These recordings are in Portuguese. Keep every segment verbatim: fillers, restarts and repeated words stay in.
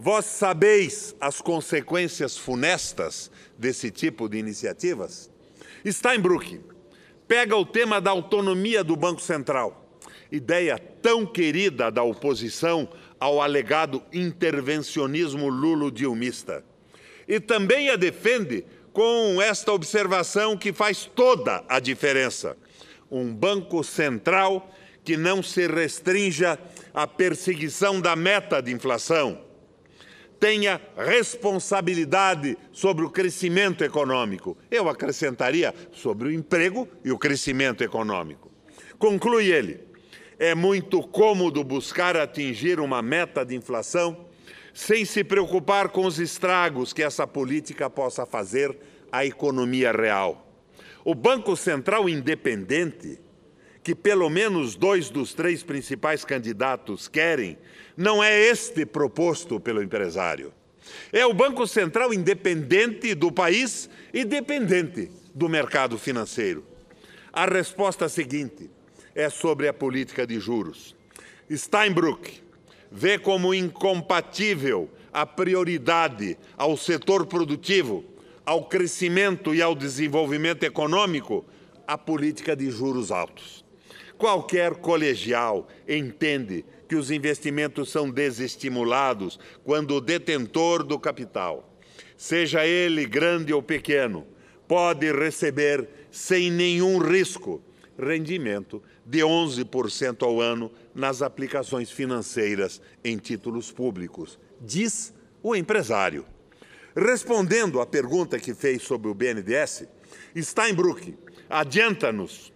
Vós sabeis as consequências funestas desse tipo de iniciativas? Steinbrück pega o tema da autonomia do Banco Central, ideia tão querida da oposição ao alegado intervencionismo lulodilmista, e também a defende com esta observação que faz toda a diferença: um Banco Central que não se restrinja à perseguição da meta de inflação, tenha responsabilidade sobre o crescimento econômico. Eu acrescentaria sobre o emprego e o crescimento econômico. Conclui ele: é muito cômodo buscar atingir uma meta de inflação sem se preocupar com os estragos que essa política possa fazer à economia real. O Banco Central independente, que pelo menos dois dos três principais candidatos querem, não é este proposto pelo empresário. É o Banco Central independente do país e dependente do mercado financeiro. A resposta seguinte é sobre a política de juros. Steinbrück vê como incompatível a prioridade ao setor produtivo, ao crescimento e ao desenvolvimento econômico, a política de juros altos. Qualquer colegial entende que os investimentos são desestimulados quando o detentor do capital, seja ele grande ou pequeno, pode receber sem nenhum risco rendimento de onze por cento ao ano nas aplicações financeiras em títulos públicos, diz o empresário. Respondendo à pergunta que fez sobre o B N D E S, Steinbrück adianta-nos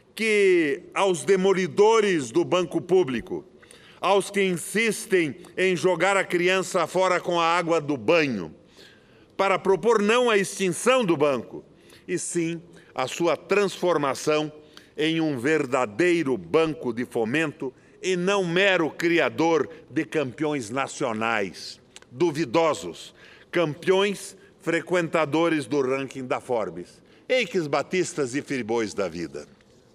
que aos demolidores do banco público, aos que insistem em jogar a criança fora com a água do banho, para propor não a extinção do banco, e sim a sua transformação em um verdadeiro banco de fomento e não mero criador de campeões nacionais, duvidosos, campeões frequentadores do ranking da Forbes, Eikes Batistas e Friboi da vida.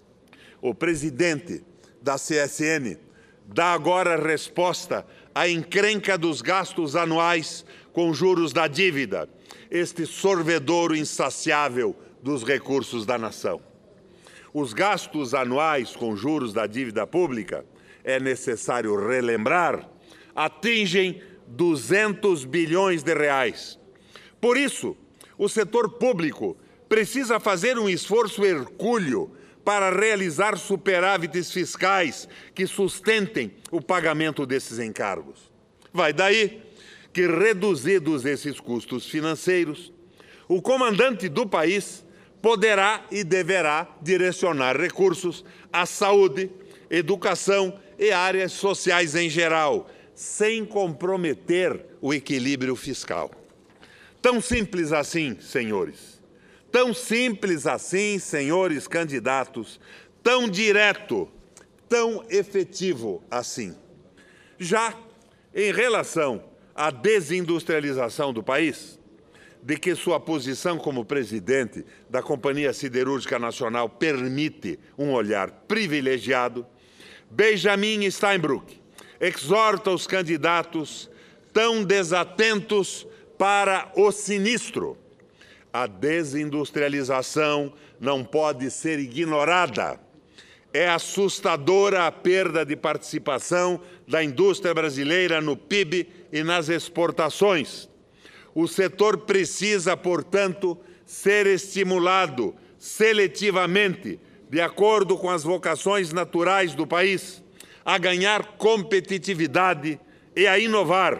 O presidente da C S N dá agora resposta à encrenca dos gastos anuais com juros da dívida, este sorvedouro insaciável dos recursos da nação. Os gastos anuais com juros da dívida pública, é necessário relembrar, atingem duzentos bilhões de reais. Por isso, o setor público precisa fazer um esforço hercúleo para realizar superávites fiscais que sustentem o pagamento desses encargos. Vai daí que, reduzidos esses custos financeiros, o comandante do país poderá e deverá direcionar recursos à saúde, educação e áreas sociais em geral, sem comprometer o equilíbrio fiscal. Tão simples assim, senhores. Tão simples assim, senhores candidatos, tão direto, tão efetivo assim. Já em relação à desindustrialização do país, de que sua posição como presidente da Companhia Siderúrgica Nacional permite um olhar privilegiado, Benjamin Steinbrück exorta os candidatos tão desatentos para o sinistro. A desindustrialização não pode ser ignorada. É assustadora a perda de participação da indústria brasileira no P I B e nas exportações. O setor precisa, portanto, ser estimulado seletivamente, de acordo com as vocações naturais do país, a ganhar competitividade e a inovar.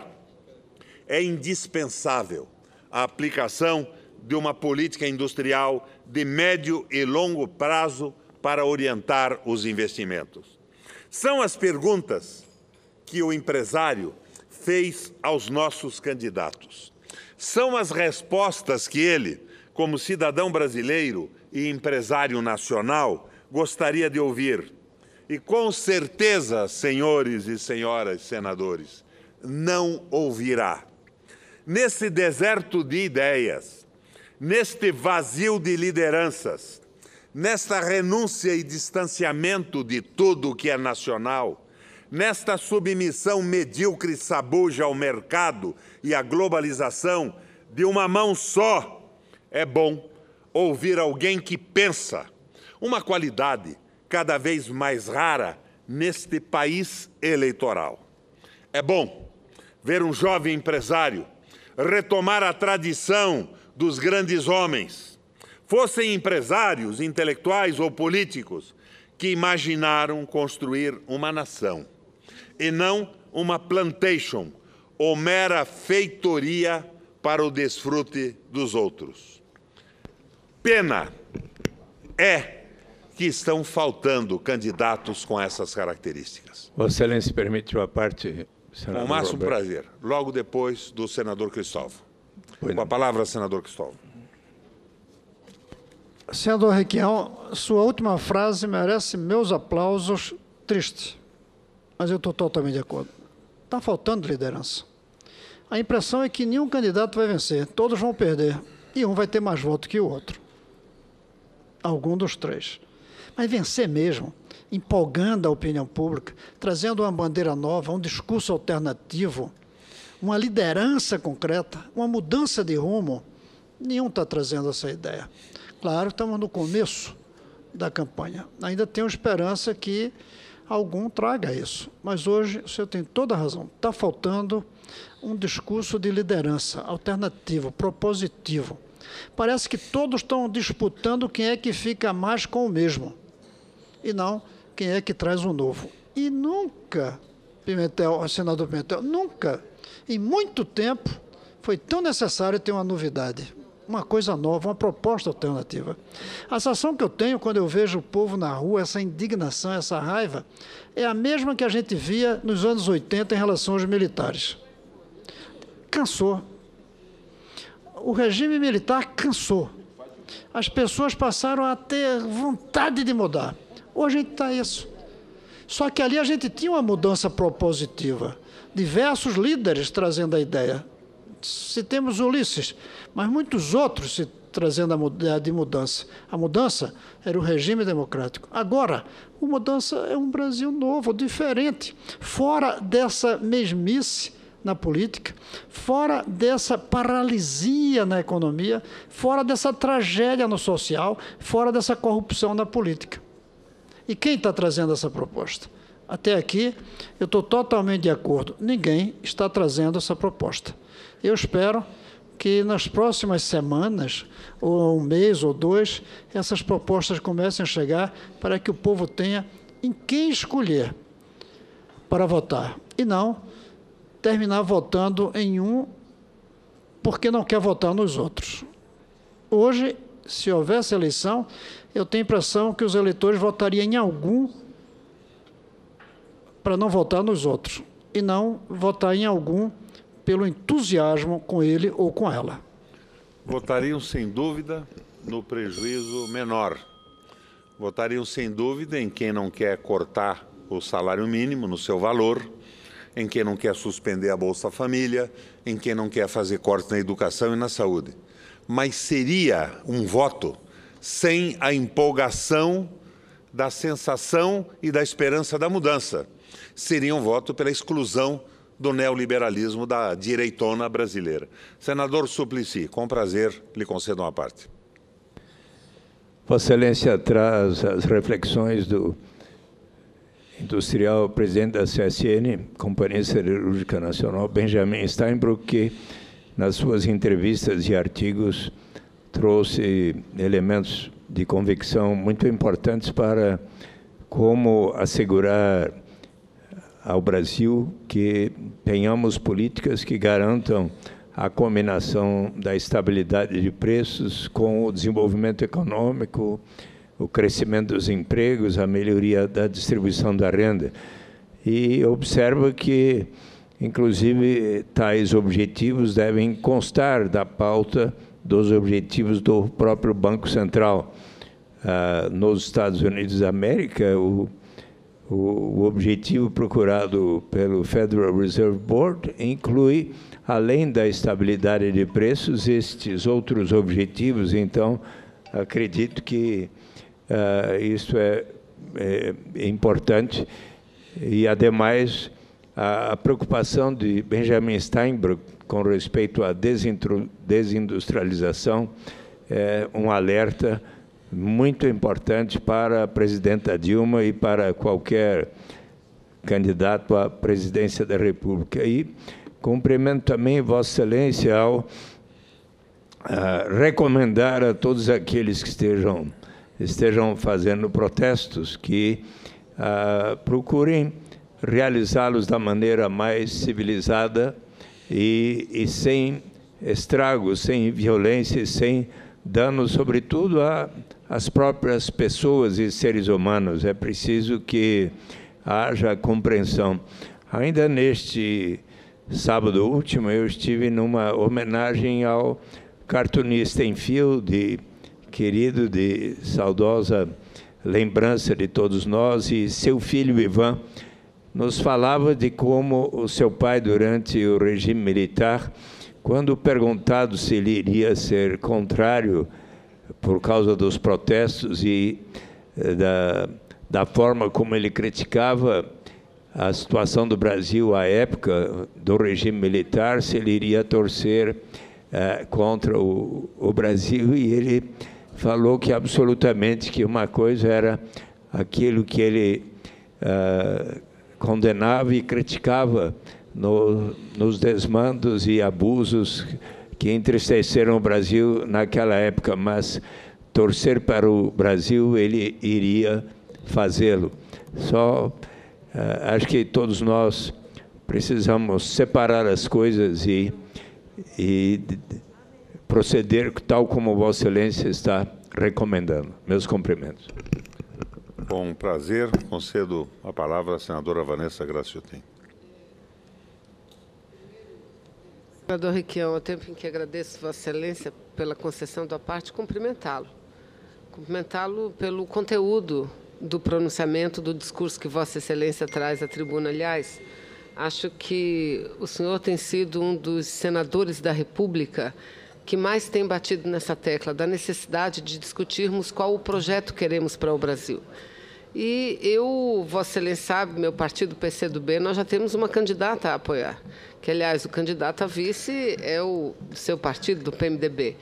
É indispensável a aplicação de uma política industrial de médio e longo prazo para orientar os investimentos. São as perguntas que o empresário fez aos nossos candidatos. São as respostas que ele, como cidadão brasileiro e empresário nacional, gostaria de ouvir. E com certeza, senhores e senhoras senadores, não ouvirá. Nesse deserto de ideias, neste vazio de lideranças, nesta renúncia e distanciamento de tudo o que é nacional, nesta submissão medíocre e sabuja ao mercado e à globalização de uma mão só, é bom ouvir alguém que pensa, uma qualidade cada vez mais rara neste país eleitoral. É bom ver um jovem empresário retomar a tradição dos grandes homens, fossem empresários, intelectuais ou políticos, que imaginaram construir uma nação, e não uma plantation ou mera feitoria para o desfrute dos outros. Pena é que estão faltando candidatos com essas características. Vossa Excelência permite uma parte, senador Com o máximo Roberto. prazer. Logo depois do senador Cristóvão. Pois Com a não. palavra, senador Cristóvão. Senador Requião, sua última frase merece meus aplausos, triste, mas eu estou totalmente de acordo. Está faltando liderança. A impressão é que nenhum candidato vai vencer, todos vão perder, e um vai ter mais voto que o outro. Algum dos três. Mas vencer mesmo, empolgando a opinião pública, trazendo uma bandeira nova, um discurso alternativo, uma liderança concreta, uma mudança de rumo, nenhum está trazendo essa ideia. Claro, estamos no começo da campanha. Ainda tenho esperança que algum traga isso. Mas hoje o senhor tem toda a razão. Está faltando um discurso de liderança alternativo, propositivo. Parece que todos estão disputando quem é que fica mais com o mesmo e não quem é que traz o novo. E nunca, Pimentel, senador Pimentel, nunca, em muito tempo, foi tão necessário ter uma novidade, uma coisa nova, uma proposta alternativa. A sensação que eu tenho quando eu vejo o povo na rua, essa indignação, essa raiva, é a mesma que a gente via nos anos oitenta em relação aos militares. Cansou. O regime militar cansou. As pessoas passaram a ter vontade de mudar. Hoje a gente está isso. Só que ali a gente tinha uma mudança propositiva. Diversos líderes trazendo a ideia. Se temos Ulisses, mas muitos outros se trazendo a ideia de mudança. A mudança era o regime democrático. Agora, a mudança é um Brasil novo, diferente, fora dessa mesmice na política, fora dessa paralisia na economia, fora dessa tragédia no social, fora dessa corrupção na política. E quem está trazendo essa proposta? Até aqui, eu estou totalmente de acordo. Ninguém está trazendo essa proposta. Eu espero que nas próximas semanas, ou um mês ou dois, essas propostas comecem a chegar para que o povo tenha em quem escolher para votar. E não terminar votando em um porque não quer votar nos outros. Hoje, se houvesse eleição, eu tenho a impressão que os eleitores votariam em algum para não votar nos outros, e não votar em algum pelo entusiasmo com ele ou com ela. Votariam, sem dúvida, no prejuízo menor. Votariam, sem dúvida, em quem não quer cortar o salário mínimo no seu valor, em quem não quer suspender a Bolsa Família, em quem não quer fazer cortes na educação e na saúde. Mas seria um voto sem a empolgação da sensação e da esperança da mudança. Seria um voto pela exclusão do neoliberalismo da direitona brasileira. Senador Suplicy, com prazer, lhe concedo uma parte. Vossa Excelência traz as reflexões do industrial presidente da C S N, Companhia Siderúrgica Nacional, Benjamin Steinbrück, que nas suas entrevistas e artigos trouxe elementos de convicção muito importantes para como assegurar ao Brasil que tenhamos políticas que garantam a combinação da estabilidade de preços com o desenvolvimento econômico, o crescimento dos empregos, a melhoria da distribuição da renda. E observa que, inclusive, tais objetivos devem constar da pauta dos objetivos do próprio Banco Central. Ah, nos Estados Unidos da América, o, o, o objetivo procurado pelo Federal Reserve Board inclui, além da estabilidade de preços, estes outros objetivos. Então, acredito que Uh, isso é, é, é importante. E, ademais, a, a preocupação de Benjamin Steinbrück com respeito à desindustrialização é um alerta muito importante para a presidenta Dilma e para qualquer candidato à presidência da República. E cumprimento também Vossa Excelência ao uh, recomendar a todos aqueles que estejam, estejam fazendo protestos que uh, procurem realizá-los da maneira mais civilizada e, e sem estragos, sem violência, sem dano, sobretudo, às próprias pessoas e seres humanos. É preciso que haja compreensão. Ainda neste sábado último, eu estive numa homenagem ao cartunista Enfield, querido, de saudosa lembrança de todos nós, e seu filho Ivan nos falava de como o seu pai, durante o regime militar, quando perguntado se ele iria ser contrário por causa dos protestos e da, da forma como ele criticava a situação do Brasil à época do regime militar, se ele iria torcer uh, contra o, o Brasil, e ele falou que absolutamente que uma coisa era aquilo que ele uh, condenava e criticava no, nos desmandos e abusos que entristeceram o Brasil naquela época, mas torcer para o Brasil ele iria fazê-lo. Só Uh, acho que todos nós precisamos separar as coisas e, e proceder tal como Vossa Excelência está recomendando. Meus cumprimentos. Com prazer, concedo a palavra à senadora Vanessa Graciotin. Senador Requião, ao tempo em que agradeço Vossa Excelência pela concessão da parte, cumprimentá-lo. Cumprimentá-lo pelo conteúdo do pronunciamento, do discurso que Vossa Excelência traz à tribuna. Aliás, acho que o senhor tem sido um dos senadores da República que mais tem batido nessa tecla da necessidade de discutirmos qual o projeto que queremos para o Brasil. E eu, Vossa Excelência sabe, meu partido, P C do B, nós já temos uma candidata a apoiar, que, aliás, o candidato a vice é o seu partido, do P M D B.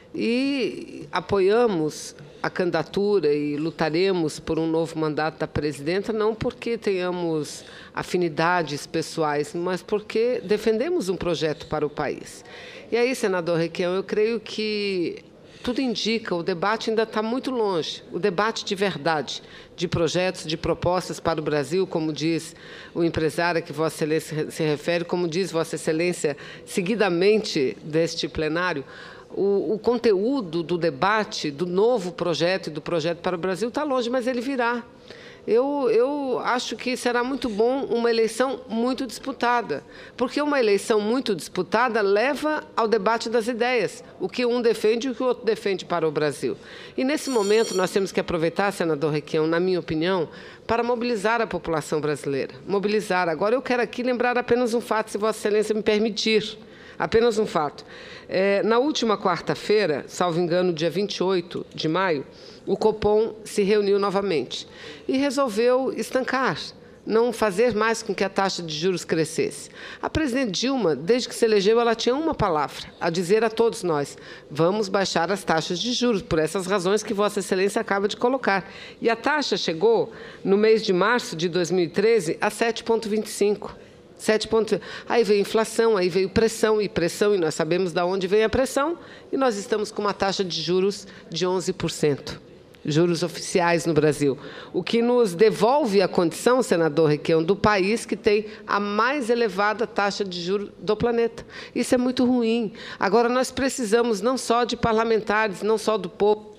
E apoiamos a candidatura e lutaremos por um novo mandato da presidenta, não porque tenhamos afinidades pessoais, mas porque defendemos um projeto para o país. E aí, senador Requião, eu creio que tudo indica, o debate ainda está muito longe, o debate de verdade, de projetos, de propostas para o Brasil, como diz o empresário a que Vossa Excelência se refere, como diz Vossa Excelência seguidamente deste plenário. O, o conteúdo do debate, do novo projeto e do projeto para o Brasil está longe, mas ele virá. Eu, eu acho que será muito bom uma eleição muito disputada, porque uma eleição muito disputada leva ao debate das ideias, o que um defende e o que o outro defende para o Brasil. E, nesse momento, nós temos que aproveitar, senador Requião, na minha opinião, para mobilizar a população brasileira. Mobilizar. Agora, eu quero aqui lembrar apenas um fato, se Vossa Excelência me permitir. Apenas um fato. É, na última quarta-feira, salvo engano, dia vinte e oito de maio, o Copom se reuniu novamente e resolveu estancar, não fazer mais com que a taxa de juros crescesse. A presidente Dilma, desde que se elegeu, ela tinha uma palavra a dizer a todos nós: vamos baixar as taxas de juros, por essas razões que Vossa Excelência acaba de colocar. E a taxa chegou, no mês de março de dois mil e treze, a sete vírgula vinte e cinco. sete pontos. Aí veio inflação, aí veio pressão e pressão, e nós sabemos de onde vem a pressão, e nós estamos com uma taxa de juros de onze por cento, juros oficiais no Brasil, o que nos devolve a condição, senador Requião, do país que tem a mais elevada taxa de juros do planeta. Isso é muito ruim. Agora, nós precisamos não só de parlamentares, não só do povo,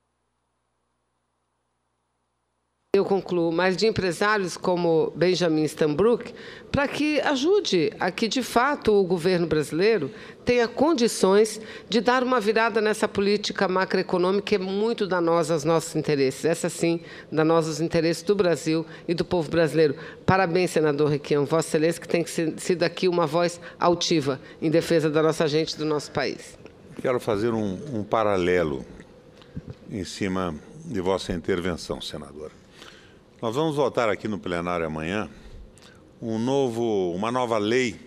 eu concluo, mas de empresários como Benjamin Steinbrück, para que ajude a que, de fato, o governo brasileiro tenha condições de dar uma virada nessa política macroeconômica que é muito danosa aos nossos interesses, essa sim, danosa aos interesses do Brasil e do povo brasileiro. Parabéns, senador Requião, Vossa Excelência, que tem sido aqui uma voz altiva em defesa da nossa gente e do nosso país. Quero fazer um, um paralelo em cima de vossa intervenção, senadora. Nós vamos votar aqui no plenário amanhã um novo, uma nova lei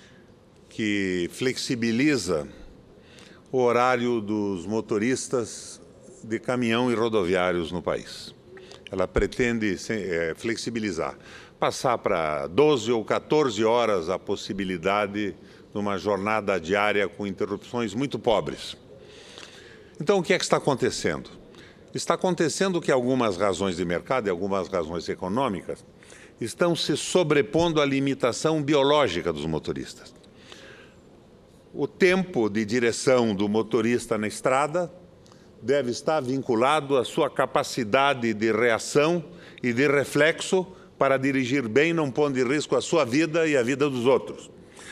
que flexibiliza o horário dos motoristas de caminhão e rodoviários no país. Ela pretende é, flexibilizar, passar para doze ou quatorze horas a possibilidade de uma jornada diária com interrupções muito pobres. Então, o que é que está acontecendo? Está acontecendo que algumas razões de mercado e algumas razões econômicas estão se sobrepondo à limitação biológica dos motoristas. O tempo de direção do motorista na estrada deve estar vinculado à sua capacidade de reação e de reflexo para dirigir bem, não pondo em risco a sua vida e a vida dos outros.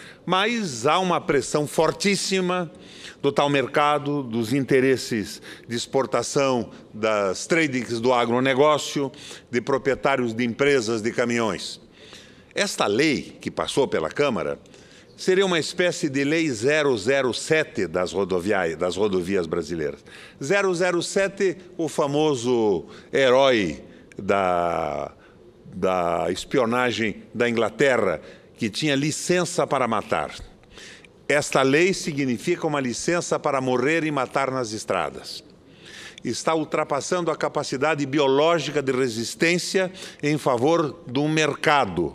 Mas há uma pressão fortíssima do tal mercado, dos interesses de exportação, das tradings do agronegócio, de proprietários de empresas de caminhões. Esta lei que passou pela Câmara seria uma espécie de lei zero zero sete das rodovias, das rodovias brasileiras. zero zero sete, o famoso herói da, da espionagem da Inglaterra, que tinha licença para matar. Esta lei significa uma licença para morrer e matar nas estradas. Está ultrapassando a capacidade biológica de resistência em favor de um mercado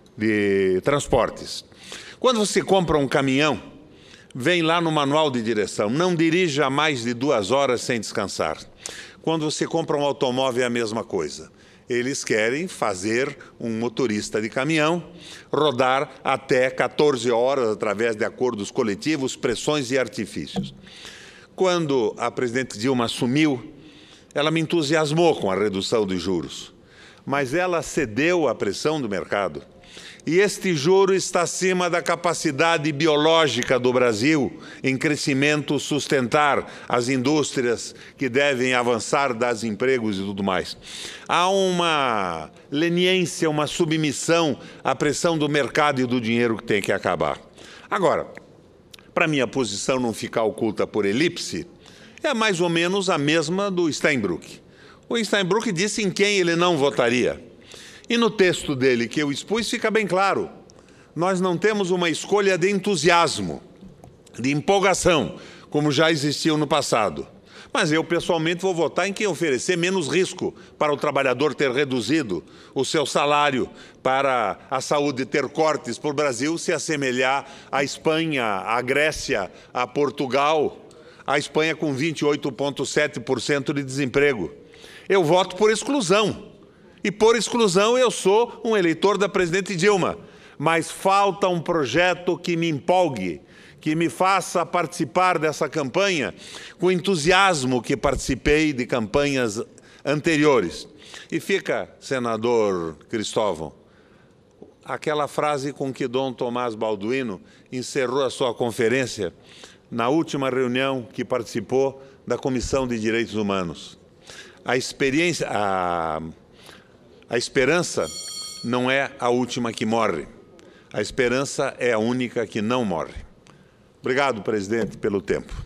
de transportes. Quando você compra um caminhão, vem lá no manual de direção, não dirija mais de duas horas sem descansar. Quando você compra um automóvel é a mesma coisa. Eles querem fazer um motorista de caminhão rodar até quatorze horas através de acordos coletivos, pressões e artifícios. Quando a presidente Dilma assumiu, ela me entusiasmou com a redução dos juros, mas ela cedeu à pressão do mercado. E este juro está acima da capacidade biológica do Brasil em crescimento, sustentar as indústrias que devem avançar, dar empregos e tudo mais. Há uma leniência, uma submissão à pressão do mercado e do dinheiro que tem que acabar. Agora, para minha posição não ficar oculta por elipse, é mais ou menos a mesma do Steinbrück. O Steinbrück disse em quem ele não votaria. E no texto dele que eu expus fica bem claro, nós não temos uma escolha de entusiasmo, de empolgação, como já existiu no passado. Mas eu, pessoalmente, vou votar em quem oferecer menos risco para o trabalhador ter reduzido o seu salário, para a saúde ter cortes, para o Brasil se assemelhar à Espanha, à Grécia, a Portugal, a Espanha com vinte e oito vírgula sete por cento de desemprego. Eu voto por exclusão. E, por exclusão, eu sou um eleitor da presidente Dilma. Mas falta um projeto que me empolgue, que me faça participar dessa campanha com o entusiasmo que participei de campanhas anteriores. E fica, senador Cristóvão, aquela frase com que Dom Tomás Balduino encerrou a sua conferência na última reunião que participou da Comissão de Direitos Humanos. A experiência... A... A esperança não é a última que morre. A esperança é a única que não morre. Obrigado, presidente, pelo tempo.